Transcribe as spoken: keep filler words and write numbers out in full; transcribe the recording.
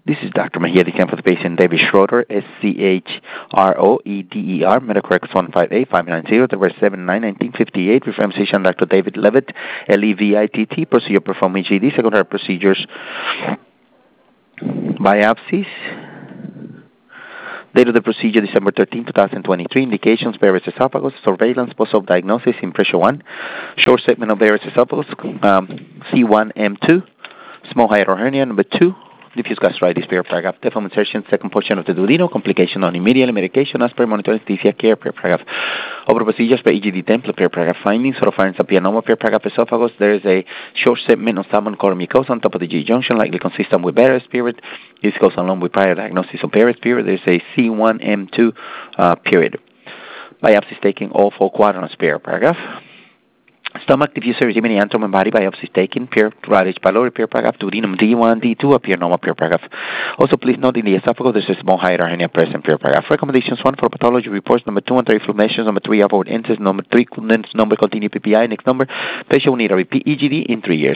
This is Doctor Mejia, the for the patient David Schroeder, S C H R O E D E R, medical records one five eight five nine zero, February seventh, nineteen fifty-eight, with physician Doctor David Levitt, L E V I T T, procedure performed E G D, secondary procedures, biopsies. Date of the procedure, December thirteenth, twenty twenty-three. Indications, Barrett's esophagus, surveillance, post-op diagnosis, impression one, short segment of Barrett's esophagus, um, C one M two, small hiatal hernia, number two, diffuse gastritis, paragraph, deform insertion, second portion of the duodenum, complication non immediate medication, as per monitor anesthesia care, paragraph. Over procedures by E G D template, paragraph findings, oropharynx apianoma, paragraph esophagus. There is a short segment of salmon color mucosa on top of the G junction, likely consistent with Barrett's period. This goes along with prior diagnosis of Barrett's period. There is a C one M two uh, period. Biopsies taking all four quadrants, paragraph. Stomach, diffuse erythema, antrum, and body biopsies taken, pure radish pylori, pure paragraph, duodenum D one, D two, apianoma, pure paragraph. Also, please note in the esophagus, there's a small hiatal hernia present, pure paragraph. Recommendations, one, for pathology reports, number two, under inflammations, number three, upward incest, number three, number continue P P I, next number, patient will need a repeat E G D in three years.